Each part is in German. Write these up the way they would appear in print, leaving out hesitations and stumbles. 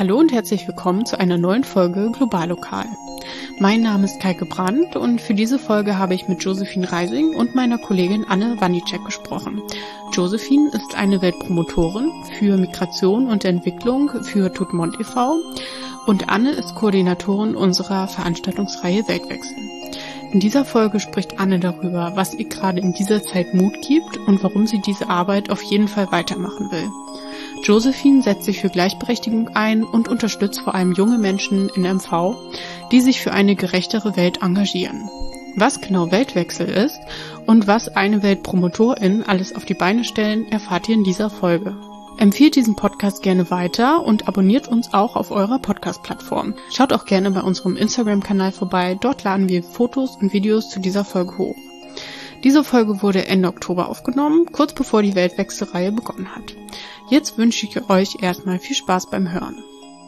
Hallo und herzlich willkommen zu einer neuen Folge Globallokal. Mein Name ist Kaike Brandt und für diese Folge habe ich mit Josephine Reising und meiner Kollegin Anne Wanicek gesprochen. Josephine ist eine Weltpromotorin für Migration und Entwicklung für Tutmond e.V. und Anne ist Koordinatorin unserer Veranstaltungsreihe Weltwechsel. In dieser Folge spricht Anne darüber, was ihr gerade in dieser Zeit Mut gibt und warum sie diese Arbeit auf jeden Fall weitermachen will. Josephine setzt sich für Gleichberechtigung ein und unterstützt vor allem junge Menschen in MV, die sich für eine gerechtere Welt engagieren. Was genau Weltwechsel ist und was eine Weltpromotorin alles auf die Beine stellen, erfahrt ihr in dieser Folge. Empfehlt diesen Podcast gerne weiter und abonniert uns auch auf eurer Podcast-Plattform. Schaut auch gerne bei unserem Instagram-Kanal vorbei, dort laden wir Fotos und Videos zu dieser Folge hoch. Diese Folge wurde Ende Oktober aufgenommen, kurz bevor die Weltwechselreihe begonnen hat. Jetzt wünsche ich euch erstmal viel Spaß beim Hören.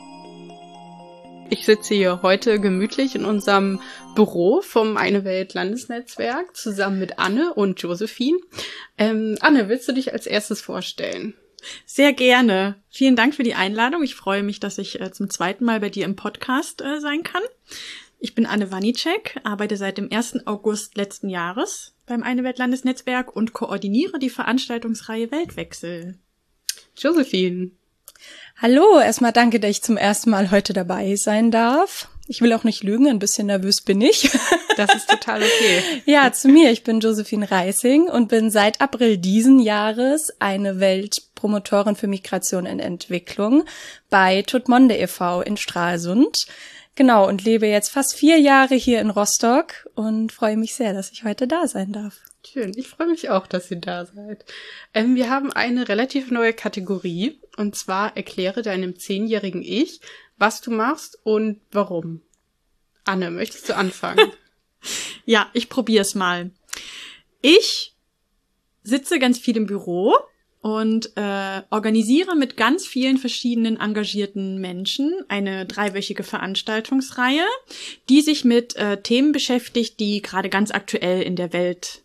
Ich sitze hier heute gemütlich in unserem Büro vom Eine Welt Landesnetzwerk zusammen mit Anne und Josephine. Anne, willst du dich als erstes vorstellen? Sehr gerne. Vielen Dank für die Einladung. Ich freue mich, dass ich zum zweiten Mal bei dir im Podcast sein kann. Ich bin Anne Wanicek, arbeite seit dem 1. August letzten Jahres beim Eine Welt Landesnetzwerk und koordiniere die Veranstaltungsreihe Weltwechsel. Josephine. Hallo, erstmal danke, dass ich zum ersten Mal heute dabei sein darf. Ich will auch nicht lügen, ein bisschen nervös bin ich. Das ist total okay. Ja, zu mir. Ich bin Josephine Reising und bin seit April diesen Jahres eine Weltpromotorin für Migration und Entwicklung bei Tutmond e.V. in Stralsund. Genau, und lebe jetzt fast 4 Jahre hier in Rostock und freue mich sehr, dass ich heute da sein darf. Schön, ich freue mich auch, dass ihr da seid. Wir haben eine relativ neue Kategorie und zwar erkläre deinem 10-jährigen Ich, was du machst und warum. Anne, möchtest du anfangen? Ja, ich probiere es mal. Ich sitze ganz viel im Büro und organisiere mit ganz vielen verschiedenen engagierten Menschen eine 3-wöchige Veranstaltungsreihe, die sich mit Themen beschäftigt, die gerade ganz aktuell in der Welt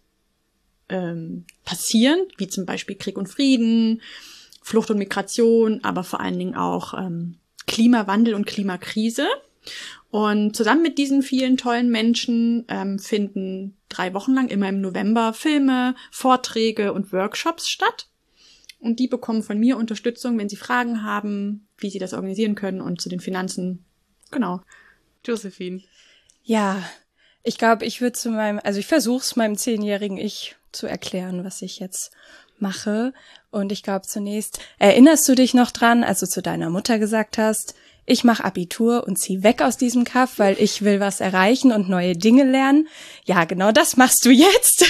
passieren, wie zum Beispiel Krieg und Frieden, Flucht und Migration, aber vor allen Dingen auch Klimawandel und Klimakrise. Und zusammen mit diesen vielen tollen Menschen finden 3 Wochen lang immer im November Filme, Vorträge und Workshops statt. Und die bekommen von mir Unterstützung, wenn sie Fragen haben, wie sie das organisieren können und zu den Finanzen. Genau. Josephine. Ja, ich glaube, ich versuche es meinem 10-jährigen Ich zu erklären, was ich jetzt mache. Und ich glaube zunächst, erinnerst du dich noch dran, als du zu deiner Mutter gesagt hast, ich mache Abitur und zieh weg aus diesem Kaff, weil ich will was erreichen und neue Dinge lernen? Ja, genau das machst du jetzt.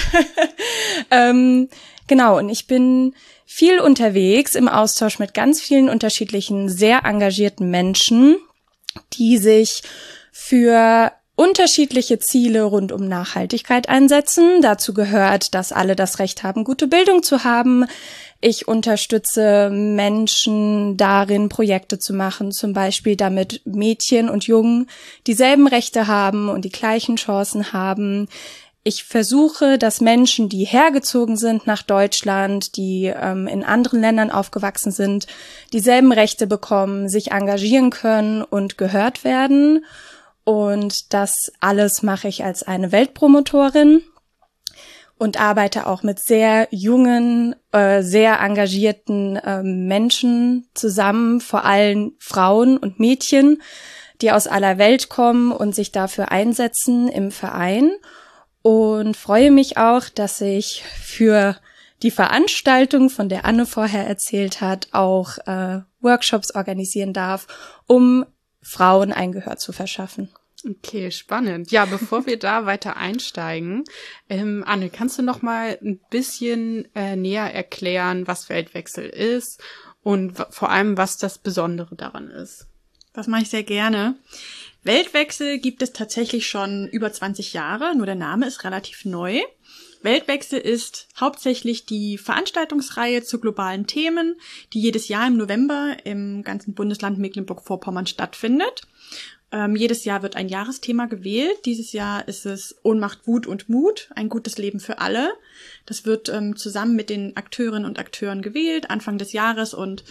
Genau, und ich bin viel unterwegs im Austausch mit ganz vielen unterschiedlichen, sehr engagierten Menschen, die sich für unterschiedliche Ziele rund um Nachhaltigkeit einsetzen. Dazu gehört, dass alle das Recht haben, gute Bildung zu haben. Ich unterstütze Menschen darin, Projekte zu machen, zum Beispiel damit Mädchen und Jungen dieselben Rechte haben und die gleichen Chancen haben. Ich versuche, dass Menschen, die hergezogen sind nach Deutschland, die in anderen Ländern aufgewachsen sind, dieselben Rechte bekommen, sich engagieren können und gehört werden. Und das alles mache ich als eine Weltpromotorin und arbeite auch mit sehr jungen, sehr engagierten Menschen zusammen, vor allem Frauen und Mädchen, die aus aller Welt kommen und sich dafür einsetzen im Verein. Und freue mich auch, dass ich für die Veranstaltung, von der Anne vorher erzählt hat, auch Workshops organisieren darf, um Frauen ein Gehör zu verschaffen. Okay, spannend. Ja, bevor wir da weiter einsteigen, Anne, kannst du noch mal ein bisschen näher erklären, was Weltwechsel ist und vor allem, was das Besondere daran ist? Das mache ich sehr gerne. Weltwechsel gibt es tatsächlich schon über 20 Jahre, nur der Name ist relativ neu. Weltwechsel ist hauptsächlich die Veranstaltungsreihe zu globalen Themen, die jedes Jahr im November im ganzen Bundesland Mecklenburg-Vorpommern stattfindet. Jedes Jahr wird ein Jahresthema gewählt. Dieses Jahr ist es Ohnmacht, Wut und Mut, ein gutes Leben für alle. Das wird zusammen mit den Akteurinnen und Akteuren gewählt, Anfang des Jahres, und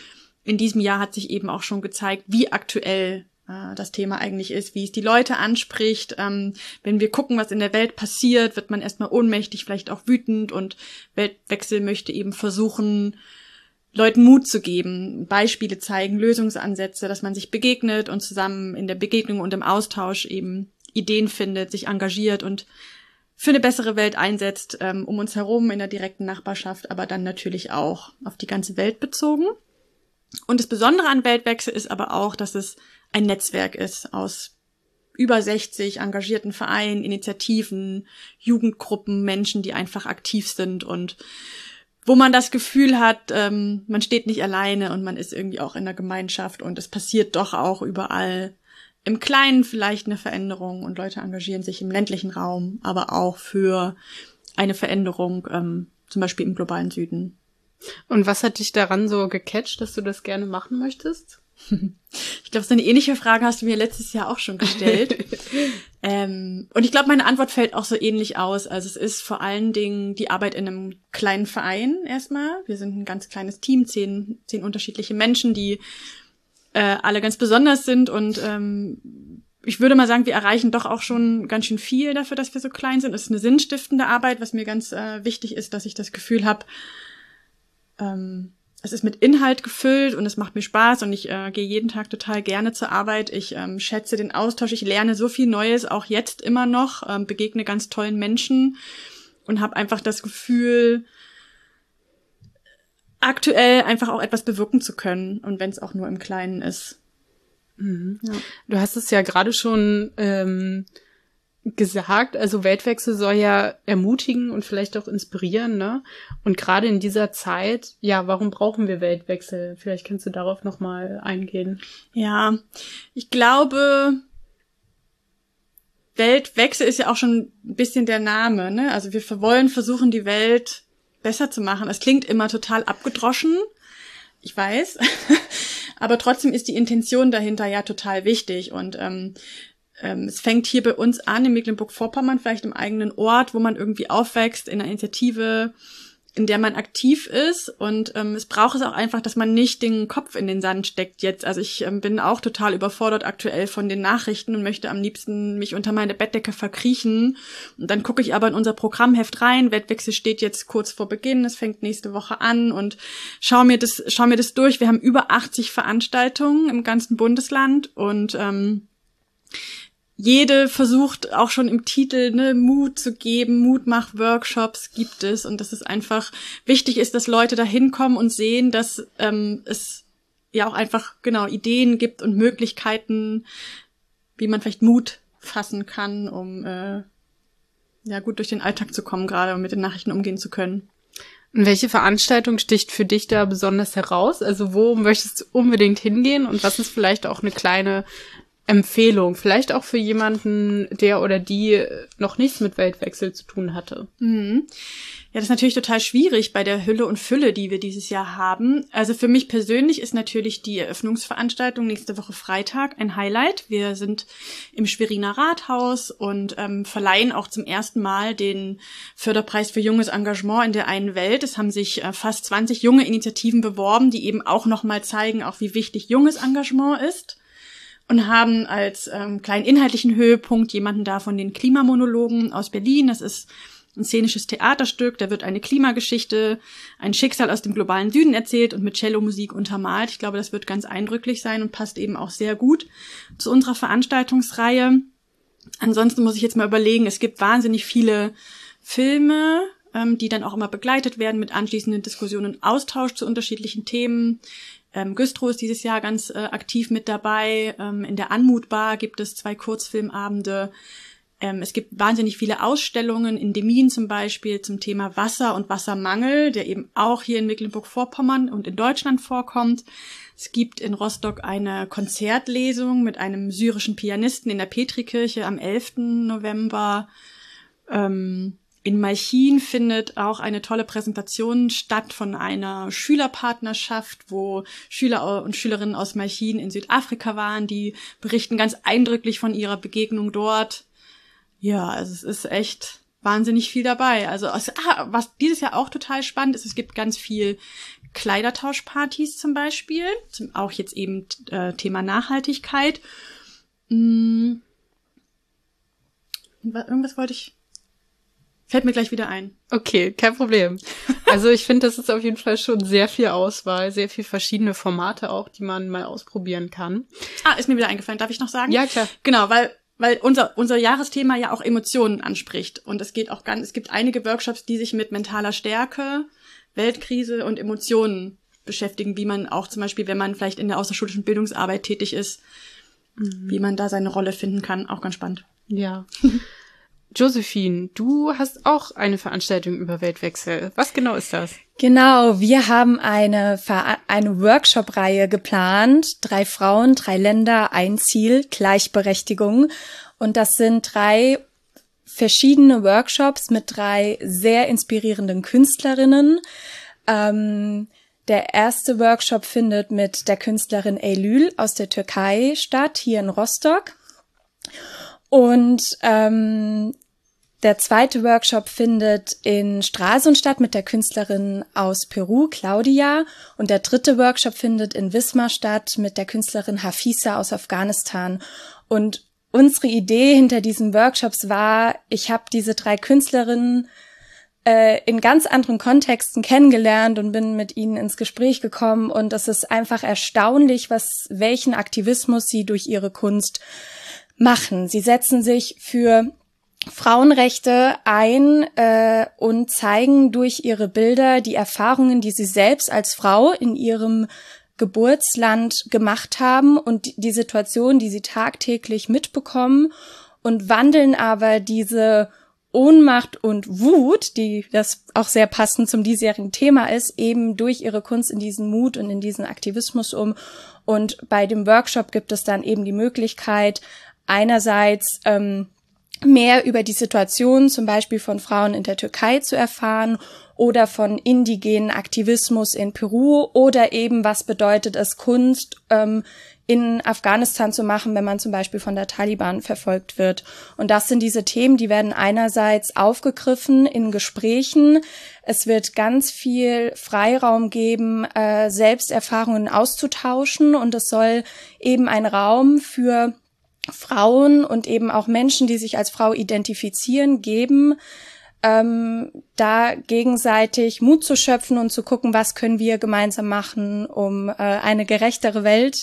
in diesem Jahr hat sich eben auch schon gezeigt, wie aktuell das Thema eigentlich ist, wie es die Leute anspricht. Wenn wir gucken, was in der Welt passiert, wird man erstmal ohnmächtig, vielleicht auch wütend, und Weltwechsel möchte eben versuchen, Leuten Mut zu geben, Beispiele zeigen, Lösungsansätze, dass man sich begegnet und zusammen in der Begegnung und im Austausch eben Ideen findet, sich engagiert und für eine bessere Welt einsetzt, um uns herum in der direkten Nachbarschaft, aber dann natürlich auch auf die ganze Welt bezogen. Und das Besondere an Weltwechsel ist aber auch, dass es ein Netzwerk ist aus über 60 engagierten Vereinen, Initiativen, Jugendgruppen, Menschen, die einfach aktiv sind und wo man das Gefühl hat, man steht nicht alleine und man ist irgendwie auch in der Gemeinschaft und es passiert doch auch überall im Kleinen vielleicht eine Veränderung und Leute engagieren sich im ländlichen Raum, aber auch für eine Veränderung, zum Beispiel im globalen Süden. Und was hat dich daran so gecatcht, dass du das gerne machen möchtest? Ich glaube, so eine ähnliche Frage hast du mir letztes Jahr auch schon gestellt. Und ich glaube, meine Antwort fällt auch so ähnlich aus. Also es ist vor allen Dingen die Arbeit in einem kleinen Verein erstmal. Wir sind ein ganz kleines Team, 10 unterschiedliche Menschen, die alle ganz besonders sind. Und ich würde mal sagen, wir erreichen doch auch schon ganz schön viel dafür, dass wir so klein sind. Es ist eine sinnstiftende Arbeit, was mir ganz wichtig ist, dass ich das Gefühl habe, es ist mit Inhalt gefüllt und es macht mir Spaß und ich gehe jeden Tag total gerne zur Arbeit. Ich schätze den Austausch, ich lerne so viel Neues, auch jetzt immer noch, begegne ganz tollen Menschen und habe einfach das Gefühl, aktuell einfach auch etwas bewirken zu können und wenn es auch nur im Kleinen ist. Mhm. Ja. Du hast es ja gerade schon gesagt, also Weltwechsel soll ja ermutigen und vielleicht auch inspirieren, ne? Und gerade in dieser Zeit, ja, warum brauchen wir Weltwechsel? Vielleicht kannst du darauf nochmal eingehen. Ja, ich glaube, Weltwechsel ist ja auch schon ein bisschen der Name, ne? Also wir wollen versuchen, die Welt besser zu machen. Es klingt immer total abgedroschen, ich weiß, aber trotzdem ist die Intention dahinter ja total wichtig und es fängt hier bei uns an, in Mecklenburg-Vorpommern, vielleicht im eigenen Ort, wo man irgendwie aufwächst, in einer Initiative, in der man aktiv ist. Und es braucht es auch einfach, dass man nicht den Kopf in den Sand steckt jetzt. Also ich bin auch total überfordert aktuell von den Nachrichten und möchte am liebsten mich unter meine Bettdecke verkriechen. Und dann gucke ich aber in unser Programmheft rein. Weltwechsel steht jetzt kurz vor Beginn. Es fängt nächste Woche an und schau mir das durch. Wir haben über 80 Veranstaltungen im ganzen Bundesland und jede versucht auch schon im Titel, ne, Mut zu geben, Mutmach-Workshops gibt es und dass es einfach wichtig ist, dass Leute da hinkommen und sehen, dass es ja auch einfach genau Ideen gibt und Möglichkeiten, wie man vielleicht Mut fassen kann, um ja gut durch den Alltag zu kommen gerade und mit den Nachrichten umgehen zu können. Und welche Veranstaltung sticht für dich da besonders heraus? Also wo möchtest du unbedingt hingehen und was ist vielleicht auch eine kleine Empfehlung, vielleicht auch für jemanden, der oder die noch nichts mit Weltwechsel zu tun hatte? Mhm. Ja, das ist natürlich total schwierig bei der Hülle und Fülle, die wir dieses Jahr haben. Also für mich persönlich ist natürlich die Eröffnungsveranstaltung nächste Woche Freitag ein Highlight. Wir sind im Schweriner Rathaus und verleihen auch zum ersten Mal den Förderpreis für junges Engagement in der einen Welt. Es haben sich fast 20 junge Initiativen beworben, die eben auch nochmal zeigen, auch wie wichtig junges Engagement ist. Und haben als kleinen inhaltlichen Höhepunkt jemanden da von den Klimamonologen aus Berlin. Das ist ein szenisches Theaterstück. Da wird eine Klimageschichte, ein Schicksal aus dem globalen Süden erzählt und mit Cellomusik untermalt. Ich glaube, das wird ganz eindrücklich sein und passt eben auch sehr gut zu unserer Veranstaltungsreihe. Ansonsten muss ich jetzt mal überlegen, es gibt wahnsinnig viele Filme, die dann auch immer begleitet werden mit anschließenden Diskussionen und Austausch zu unterschiedlichen Themen. Güstrow ist dieses Jahr ganz aktiv mit dabei. In der Anmutbar gibt es 2 Kurzfilmabende. Es gibt wahnsinnig viele Ausstellungen, in Demmin zum Beispiel, zum Thema Wasser und Wassermangel, der eben auch hier in Mecklenburg-Vorpommern und in Deutschland vorkommt. Es gibt in Rostock eine Konzertlesung mit einem syrischen Pianisten in der Petrikirche am 11. November. In Malchin findet auch eine tolle Präsentation statt von einer Schülerpartnerschaft, wo Schüler und Schülerinnen aus Malchin in Südafrika waren. Die berichten ganz eindrücklich von ihrer Begegnung dort. Ja, also es ist echt wahnsinnig viel dabei. Also was dieses Jahr auch total spannend ist, es gibt ganz viel Kleidertauschpartys zum Beispiel, auch jetzt eben Thema Nachhaltigkeit. Irgendwas fällt mir gleich wieder ein. Okay, kein Problem. Also ich finde, das ist auf jeden Fall schon sehr viel Auswahl, sehr viel verschiedene Formate auch, die man mal ausprobieren kann. Ist mir wieder eingefallen. Darf ich noch sagen? Ja, klar. Genau, weil unser Jahresthema ja auch Emotionen anspricht. Und es gibt einige Workshops, die sich mit mentaler Stärke, Weltkrise und Emotionen beschäftigen, wie man auch zum Beispiel, wenn man vielleicht in der außerschulischen Bildungsarbeit tätig ist, wie man da seine Rolle finden kann. Auch ganz spannend. Ja. Josephine, du hast auch eine Veranstaltung über Weltwechsel. Was genau ist das? Genau, wir haben eine Workshop-Reihe geplant. 3 Frauen, 3 Länder, ein Ziel, Gleichberechtigung. Und das sind 3 verschiedene Workshops mit 3 sehr inspirierenden Künstlerinnen. Der erste Workshop findet mit der Künstlerin Eylül aus der Türkei statt, hier in Rostock. Und der zweite Workshop findet in Stralsund statt mit der Künstlerin aus Peru, Claudia. Und der dritte Workshop findet in Wismar statt mit der Künstlerin Hafisa aus Afghanistan. Und unsere Idee hinter diesen Workshops war, ich habe diese 3 Künstlerinnen in ganz anderen Kontexten kennengelernt und bin mit ihnen ins Gespräch gekommen. Und es ist einfach erstaunlich, welchen Aktivismus sie durch ihre Kunst machen. Sie setzen sich für Frauenrechte ein und zeigen durch ihre Bilder die Erfahrungen, die sie selbst als Frau in ihrem Geburtsland gemacht haben und die Situation, die sie tagtäglich mitbekommen, und wandeln aber diese Ohnmacht und Wut, die das auch sehr passend zum diesjährigen Thema ist, eben durch ihre Kunst in diesen Mut und in diesen Aktivismus um. Und bei dem Workshop gibt es dann eben die Möglichkeit, einerseits mehr über die Situation zum Beispiel von Frauen in der Türkei zu erfahren oder von indigenen Aktivismus in Peru oder eben, was bedeutet es, Kunst in Afghanistan zu machen, wenn man zum Beispiel von der Taliban verfolgt wird. Und das sind diese Themen, die werden einerseits aufgegriffen in Gesprächen. Es wird ganz viel Freiraum geben, Selbsterfahrungen auszutauschen, und es soll eben ein Raum für Frauen und eben auch Menschen, die sich als Frau identifizieren, geben, da gegenseitig Mut zu schöpfen und zu gucken, was können wir gemeinsam machen, um eine gerechtere Welt.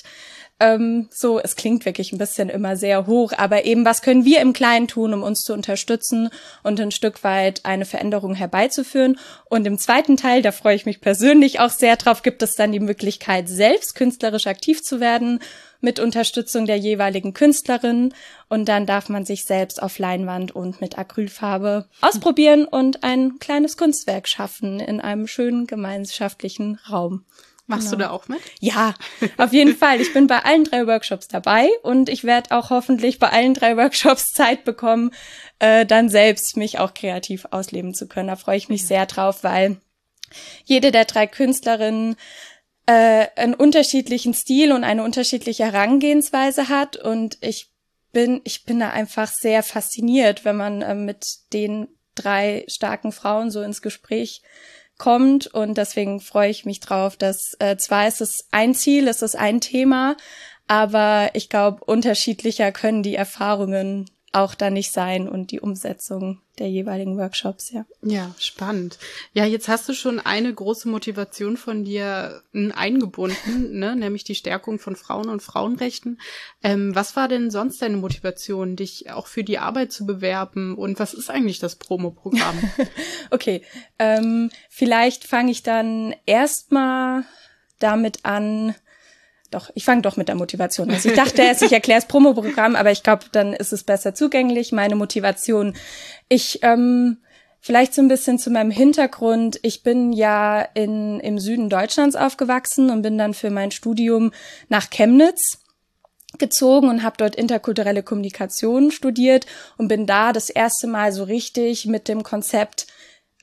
Es klingt wirklich ein bisschen immer sehr hoch, aber eben, was können wir im Kleinen tun, um uns zu unterstützen und ein Stück weit eine Veränderung herbeizuführen. Und im zweiten Teil, da freue ich mich persönlich auch sehr drauf, gibt es dann die Möglichkeit, selbst künstlerisch aktiv zu werden, mit Unterstützung der jeweiligen Künstlerin, und dann darf man sich selbst auf Leinwand und mit Acrylfarbe ausprobieren und ein kleines Kunstwerk schaffen in einem schönen gemeinschaftlichen Raum. Machst du da auch mit? Ja, auf jeden Fall. Ich bin bei allen 3 Workshops dabei, und ich werde auch hoffentlich bei allen 3 Workshops Zeit bekommen, dann selbst mich auch kreativ ausleben zu können. Da freue ich mich sehr drauf, weil jede der 3 Künstlerinnen einen unterschiedlichen Stil und eine unterschiedliche Herangehensweise hat, und ich bin da einfach sehr fasziniert, wenn man mit den 3 starken Frauen so ins Gespräch kommt, und deswegen freue ich mich drauf, dass zwar ist es ein Ziel, es ist ein Thema, aber ich glaube, unterschiedlicher können die Erfahrungen auch da nicht sein und die Umsetzung der jeweiligen Workshops, ja. Ja, spannend. Ja, jetzt hast du schon eine große Motivation von dir eingebunden, ne, nämlich die Stärkung von Frauen und Frauenrechten. Was war denn sonst deine Motivation, dich auch für die Arbeit zu bewerben, und was ist eigentlich das Promo-Programm? Okay, vielleicht fange ich dann erstmal damit an. Doch, ich fange doch mit der Motivation an. Also ich dachte erst, ich erkläre das Promoprogramm, aber ich glaube, dann ist es besser zugänglich. Meine Motivation. Vielleicht so ein bisschen zu meinem Hintergrund. Ich bin ja im Süden Deutschlands aufgewachsen und bin dann für mein Studium nach Chemnitz gezogen und habe dort interkulturelle Kommunikation studiert und bin da das erste Mal so richtig mit dem Konzept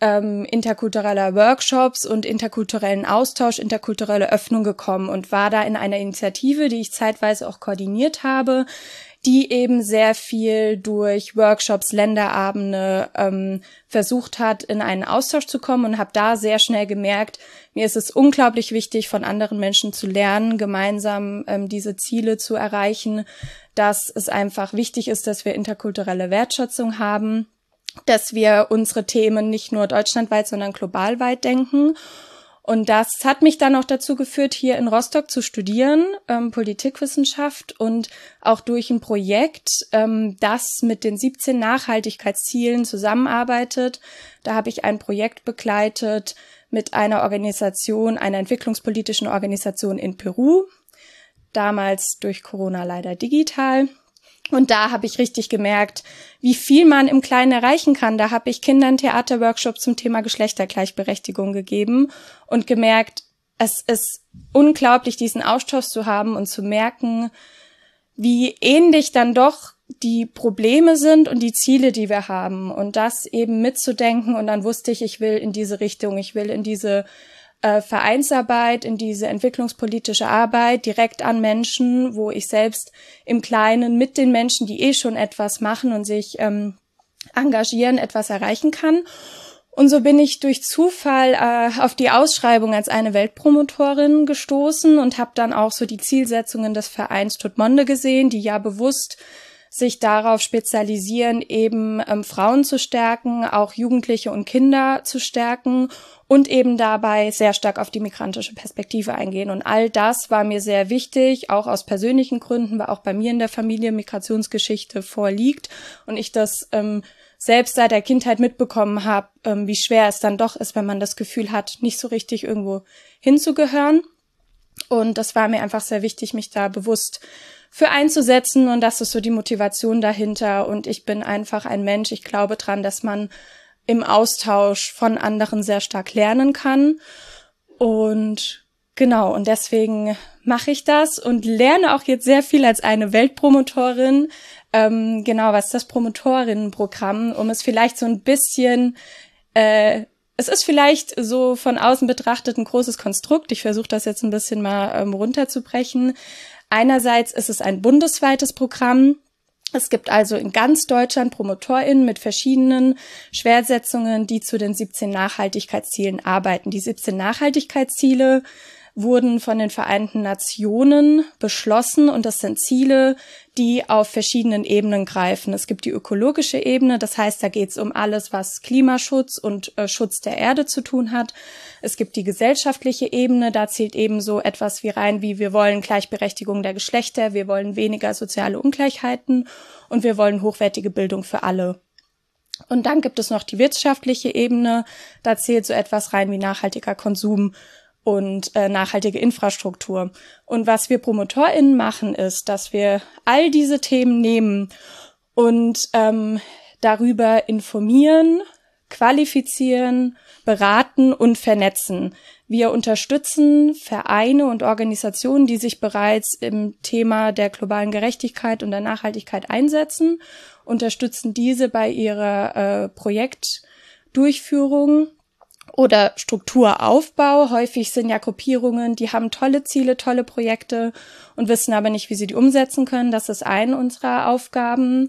interkultureller Workshops und interkulturellen Austausch, interkulturelle Öffnung gekommen und war da in einer Initiative, die ich zeitweise auch koordiniert habe, die eben sehr viel durch Workshops, Länderabende versucht hat, in einen Austausch zu kommen, und habe da sehr schnell gemerkt, mir ist es unglaublich wichtig, von anderen Menschen zu lernen, gemeinsam diese Ziele zu erreichen, dass es einfach wichtig ist, dass wir interkulturelle Wertschätzung haben, dass wir unsere Themen nicht nur deutschlandweit, sondern globalweit denken. Und das hat mich dann auch dazu geführt, hier in Rostock zu studieren, Politikwissenschaft, und auch durch ein Projekt, das mit den 17 Nachhaltigkeitszielen zusammenarbeitet. Da habe ich ein Projekt begleitet mit einer Organisation, einer entwicklungspolitischen Organisation in Peru, damals durch Corona leider digital. Und da habe ich richtig gemerkt, wie viel man im Kleinen erreichen kann. Da habe ich Kindern Theaterworkshops zum Thema Geschlechtergleichberechtigung gegeben und gemerkt, es ist unglaublich, diesen Austausch zu haben und zu merken, wie ähnlich dann doch die Probleme sind und die Ziele, die wir haben. Und das eben mitzudenken. Und dann wusste ich will in diese Richtung, ich will in diese Vereinsarbeit, in diese entwicklungspolitische Arbeit direkt an Menschen, wo ich selbst im Kleinen mit den Menschen, die schon etwas machen und sich engagieren, etwas erreichen kann. Und so bin ich durch Zufall auf die Ausschreibung als eine Weltpromotorin gestoßen und habe dann auch so die Zielsetzungen des Vereins Tutmonde gesehen, die ja bewusst sich darauf spezialisieren, eben Frauen zu stärken, auch Jugendliche und Kinder zu stärken und eben dabei sehr stark auf die migrantische Perspektive eingehen. Und all das war mir sehr wichtig, auch aus persönlichen Gründen, weil auch bei mir in der Familie Migrationsgeschichte vorliegt und ich das selbst seit der Kindheit mitbekommen habe, wie schwer es dann doch ist, wenn man das Gefühl hat, nicht so richtig irgendwo hinzugehören. Und das war mir einfach sehr wichtig, mich da bewusst für einzusetzen, und das ist so die Motivation dahinter. Und ich bin einfach ein Mensch, ich glaube dran, dass man im Austausch von anderen sehr stark lernen kann. Und genau, und deswegen mache ich das und lerne auch jetzt sehr viel als eine Weltpromotorin. Genau, was ist das Promotorinnenprogramm, um es vielleicht so ein bisschen es ist vielleicht so von außen betrachtet ein großes Konstrukt. Ich versuche das jetzt ein bisschen mal runterzubrechen. Einerseits ist es ein bundesweites Programm. Es gibt also in ganz Deutschland PromotorInnen mit verschiedenen Schwersetzungen, die zu den 17 Nachhaltigkeitszielen arbeiten. Die 17 Nachhaltigkeitsziele wurden von den Vereinten Nationen beschlossen, und das sind Ziele, die auf verschiedenen Ebenen greifen. Es gibt die ökologische Ebene, das heißt, da geht es um alles, was Klimaschutz und Schutz der Erde zu tun hat. Es gibt die gesellschaftliche Ebene, da zählt eben so etwas wie rein, wie wir wollen Gleichberechtigung der Geschlechter, wir wollen weniger soziale Ungleichheiten und wir wollen hochwertige Bildung für alle. Und dann gibt es noch die wirtschaftliche Ebene, da zählt so etwas rein wie nachhaltiger Konsum und nachhaltige Infrastruktur. Und was wir PromotorInnen machen, ist, dass wir all diese Themen nehmen und darüber informieren, qualifizieren, beraten und vernetzen. Wir unterstützen Vereine und Organisationen, die sich bereits im Thema der globalen Gerechtigkeit und der Nachhaltigkeit einsetzen, unterstützen diese bei ihrer Projektdurchführung oder Strukturaufbau. Häufig sind ja Gruppierungen, die haben tolle Ziele, tolle Projekte und wissen aber nicht, wie sie die umsetzen können. Das ist eine unserer Aufgaben.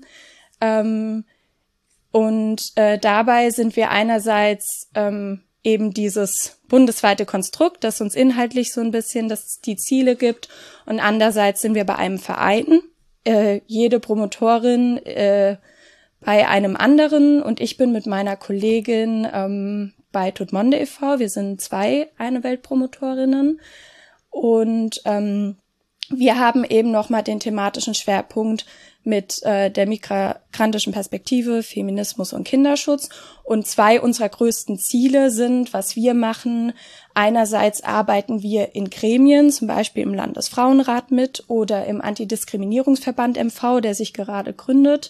Dabei sind wir einerseits eben dieses bundesweite Konstrukt, das uns inhaltlich so ein bisschen die Ziele gibt, und andererseits sind wir bei einem Verein, jede Promotorin bei einem anderen, und ich bin mit meiner Kollegin bei Tutmonde e.V. Wir sind eine Weltpromotorinnen, und wir haben eben nochmal den thematischen Schwerpunkt mit der migrantischen Perspektive, Feminismus und Kinderschutz. Und 2 unserer größten Ziele sind, was wir machen. Einerseits arbeiten wir in Gremien, zum Beispiel im Landesfrauenrat mit oder im Antidiskriminierungsverband MV, der sich gerade gründet,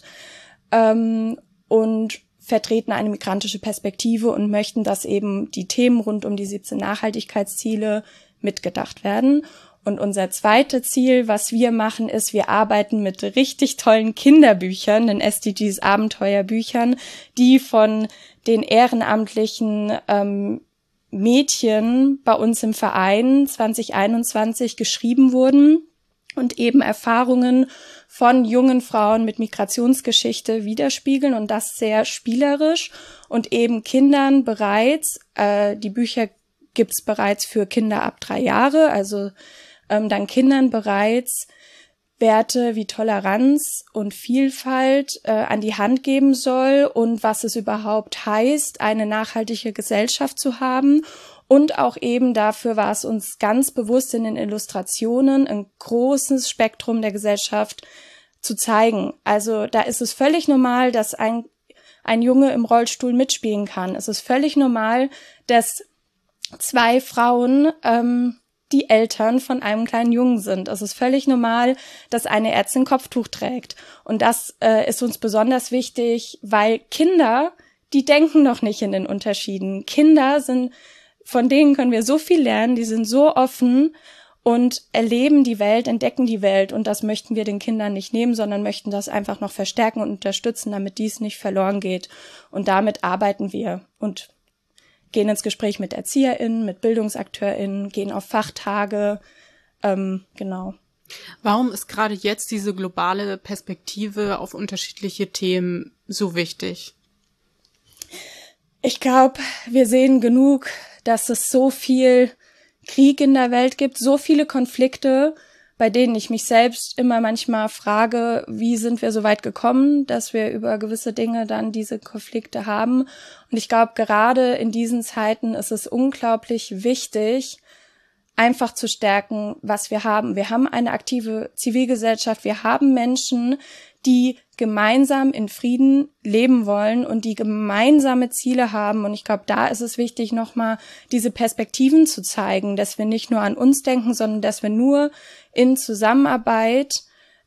und vertreten eine migrantische Perspektive und möchten, dass eben die Themen rund um die 17 Nachhaltigkeitsziele mitgedacht werden. Und unser zweites Ziel, was wir machen, ist, wir arbeiten mit richtig tollen Kinderbüchern, den SDGs Abenteuerbüchern, die von den ehrenamtlichen Mädchen bei uns im Verein 2021 geschrieben wurden und eben Erfahrungen von jungen Frauen mit Migrationsgeschichte widerspiegeln und das sehr spielerisch und eben Kindern bereits, die Bücher gibt's bereits für Kinder ab 3 Jahre, also dann Kindern bereits Werte wie Toleranz und Vielfalt an die Hand geben soll und was es überhaupt heißt, eine nachhaltige Gesellschaft zu haben. Und auch eben dafür war es uns ganz bewusst in den Illustrationen ein großes Spektrum der Gesellschaft zu zeigen. Also da ist es völlig normal, dass ein Junge im Rollstuhl mitspielen kann. Es ist völlig normal, dass 2 Frauen die Eltern von einem kleinen Jungen sind. Es ist völlig normal, dass eine Ärztin Kopftuch trägt. Und das ist uns besonders wichtig, weil Kinder, die denken noch nicht in den Unterschieden. Kinder sind, von denen können wir so viel lernen, die sind so offen und erleben die Welt, entdecken die Welt. Und das möchten wir den Kindern nicht nehmen, sondern möchten das einfach noch verstärken und unterstützen, damit dies nicht verloren geht. Und damit arbeiten wir und gehen ins Gespräch mit ErzieherInnen, mit BildungsakteurInnen, gehen auf Fachtage, genau. Warum ist gerade jetzt diese globale Perspektive auf unterschiedliche Themen so wichtig? Ich glaube, wir sehen genug, dass es so viel Krieg in der Welt gibt, so viele Konflikte, bei denen ich mich selbst immer manchmal frage, wie sind wir so weit gekommen, dass wir über gewisse Dinge dann diese Konflikte haben. Und ich glaube, gerade in diesen Zeiten ist es unglaublich wichtig, einfach zu stärken, was wir haben. Wir haben eine aktive Zivilgesellschaft, wir haben Menschen, die gemeinsam in Frieden leben wollen und die gemeinsame Ziele haben. Und ich glaube, da ist es wichtig, nochmal diese Perspektiven zu zeigen, dass wir nicht nur an uns denken, sondern dass wir nur in Zusammenarbeit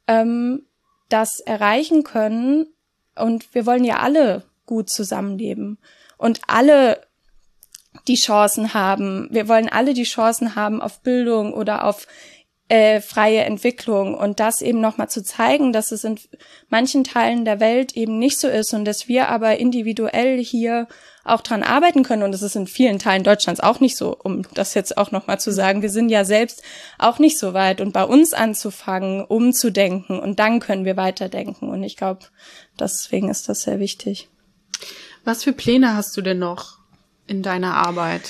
das erreichen können. Und wir wollen ja alle gut zusammenleben und alle die Chancen haben. Wir wollen alle die Chancen haben auf Bildung oder auf freie Entwicklung und das eben nochmal zu zeigen, dass es in manchen Teilen der Welt eben nicht so ist und dass wir aber individuell hier auch dran arbeiten können und es ist in vielen Teilen Deutschlands auch nicht so, um das jetzt auch nochmal zu sagen. Wir sind ja selbst auch nicht so weit und bei uns anzufangen, umzudenken und dann können wir weiterdenken und ich glaube, deswegen ist das sehr wichtig. Was für Pläne hast du denn noch in deiner Arbeit?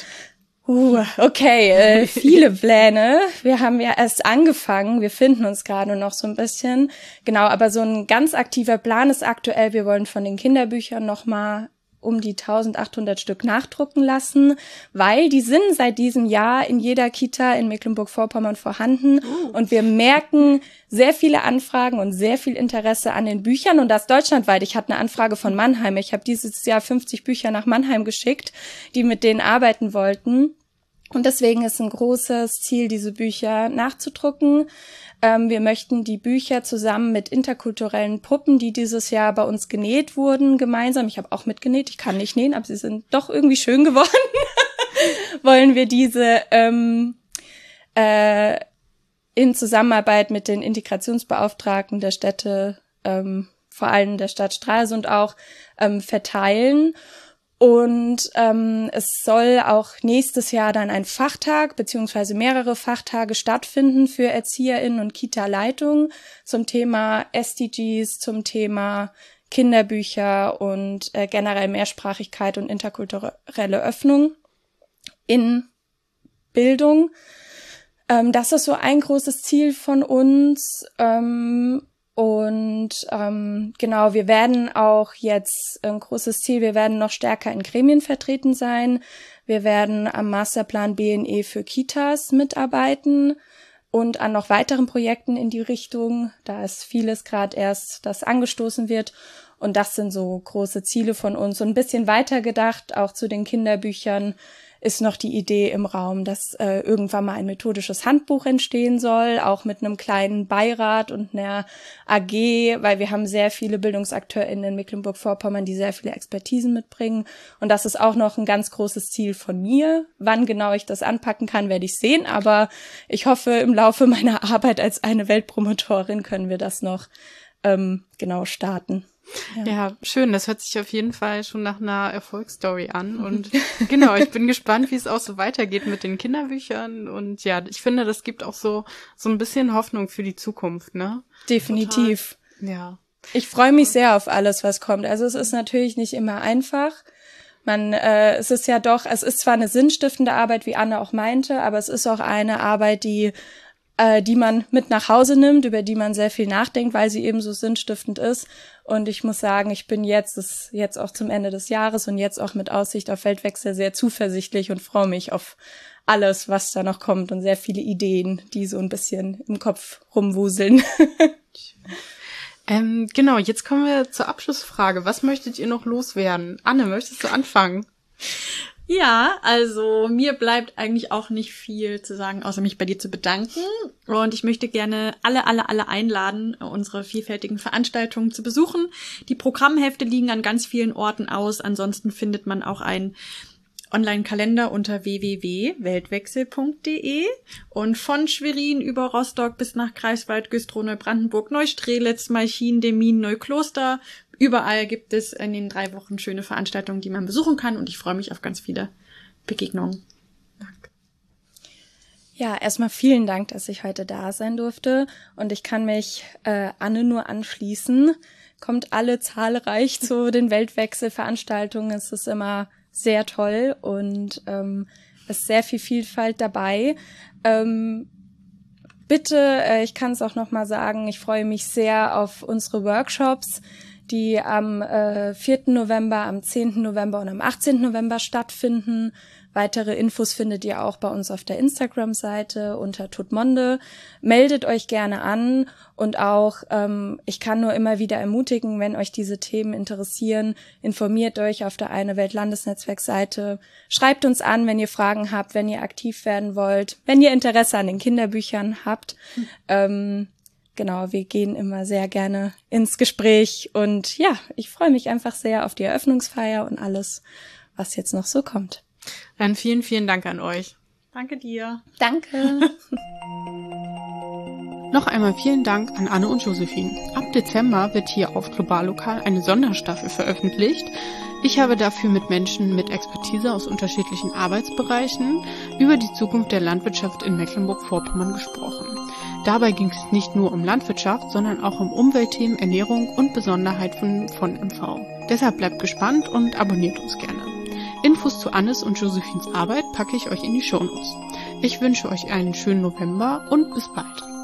Okay, viele Pläne. Wir haben ja erst angefangen, wir finden uns gerade noch so ein bisschen. Genau, aber so ein ganz aktiver Plan ist aktuell, wir wollen von den Kinderbüchern nochmal um die 1800 Stück nachdrucken lassen, weil die sind seit diesem Jahr in jeder Kita in Mecklenburg-Vorpommern vorhanden und wir merken sehr viele Anfragen und sehr viel Interesse an den Büchern und das deutschlandweit. Ich hatte eine Anfrage von Mannheim. Ich habe dieses Jahr 50 Bücher nach Mannheim geschickt, die mit denen arbeiten wollten. Und deswegen ist ein großes Ziel, diese Bücher nachzudrucken. Wir möchten die Bücher zusammen mit interkulturellen Puppen, die dieses Jahr bei uns genäht wurden, gemeinsam. Ich habe auch mitgenäht, ich kann nicht nähen, aber sie sind doch irgendwie schön geworden. Wollen wir diese in Zusammenarbeit mit den Integrationsbeauftragten der Städte, vor allem der Stadt Stralsund auch, verteilen. Und es soll auch nächstes Jahr dann ein Fachtag beziehungsweise mehrere Fachtage stattfinden für ErzieherInnen und Kita-Leitung zum Thema SDGs, zum Thema Kinderbücher und generell Mehrsprachigkeit und interkulturelle Öffnung in Bildung. Das ist so ein großes Ziel von uns. Genau, wir werden auch jetzt ein großes Ziel, wir werden noch stärker in Gremien vertreten sein. Wir werden am Masterplan BNE für Kitas mitarbeiten und an noch weiteren Projekten in die Richtung. Da ist vieles gerade erst, das angestoßen wird. Und das sind so große Ziele von uns. Und ein bisschen weiter gedacht, auch zu den Kinderbüchern, ist noch die Idee im Raum, dass irgendwann mal ein methodisches Handbuch entstehen soll, auch mit einem kleinen Beirat und einer AG, weil wir haben sehr viele BildungsakteurInnen in Mecklenburg-Vorpommern, die sehr viele Expertisen mitbringen. Und das ist auch noch ein ganz großes Ziel von mir. Wann genau ich das anpacken kann, werde ich sehen. Aber ich hoffe, im Laufe meiner Arbeit als eine Weltpromotorin können wir das noch genau starten. Ja, schön. Das hört sich auf jeden Fall schon nach einer Erfolgsstory an. Und genau, ich bin gespannt, wie es auch so weitergeht mit den Kinderbüchern. Und ja, ich finde, das gibt auch so ein bisschen Hoffnung für die Zukunft, ne? Definitiv. Total. Ja. Ich freue mich sehr auf alles, was kommt. Also es ist natürlich nicht immer einfach. Es ist zwar eine sinnstiftende Arbeit, wie Anne auch meinte, aber es ist auch eine Arbeit, die man mit nach Hause nimmt, über die man sehr viel nachdenkt, weil sie eben so sinnstiftend ist. Und ich muss sagen, ich bin jetzt auch zum Ende des Jahres und jetzt auch mit Aussicht auf Weltwechsel sehr zuversichtlich und freue mich auf alles, was da noch kommt und sehr viele Ideen, die so ein bisschen im Kopf rumwuseln. Genau, jetzt kommen wir zur Abschlussfrage. Was möchtet ihr noch loswerden? Anne, möchtest du anfangen? Ja, also mir bleibt eigentlich auch nicht viel zu sagen, außer mich bei dir zu bedanken. Und ich möchte gerne alle einladen, unsere vielfältigen Veranstaltungen zu besuchen. Die Programmhefte liegen an ganz vielen Orten aus. Ansonsten findet man auch einen Online-Kalender unter www.weltwechsel.de. Und von Schwerin über Rostock bis nach Greifswald, Güstrow, Neubrandenburg, Neustrelitz, Malchin, Demmin, Neukloster. Überall gibt es in den 3 Wochen schöne Veranstaltungen, die man besuchen kann. Und ich freue mich auf ganz viele Begegnungen. Danke. Ja, erstmal vielen Dank, dass ich heute da sein durfte. Und ich kann mich Anne nur anschließen. Kommt alle zahlreich zu den Weltwechselveranstaltungen. Es ist immer sehr toll und es ist sehr viel Vielfalt dabei. Bitte, ich kann es auch noch mal sagen, ich freue mich sehr auf unsere Workshops, die am 4. November, am 10. November und am 18. November stattfinden. Weitere Infos findet ihr auch bei uns auf der Instagram-Seite unter Tutmonde. Meldet euch gerne an und auch, ich kann nur immer wieder ermutigen, wenn euch diese Themen interessieren, informiert euch auf der Eine Welt Landesnetzwerk-Seite. Schreibt uns an, wenn ihr Fragen habt, wenn ihr aktiv werden wollt, wenn ihr Interesse an den Kinderbüchern habt. Genau, wir gehen immer sehr gerne ins Gespräch und ja, ich freue mich einfach sehr auf die Eröffnungsfeier und alles, was jetzt noch so kommt. Dann vielen, vielen Dank an euch. Danke dir. Danke. Noch einmal vielen Dank an Anne und Josephine. Ab Dezember wird hier auf Globallokal eine Sonderstaffel veröffentlicht. Ich habe dafür mit Menschen mit Expertise aus unterschiedlichen Arbeitsbereichen über die Zukunft der Landwirtschaft in Mecklenburg-Vorpommern gesprochen. Dabei ging es nicht nur um Landwirtschaft, sondern auch um Umweltthemen, Ernährung und Besonderheiten von MV. Deshalb bleibt gespannt und abonniert uns gerne. Infos zu Annes und Josephines Arbeit packe ich euch in die Shownotes. Ich wünsche euch einen schönen November und bis bald.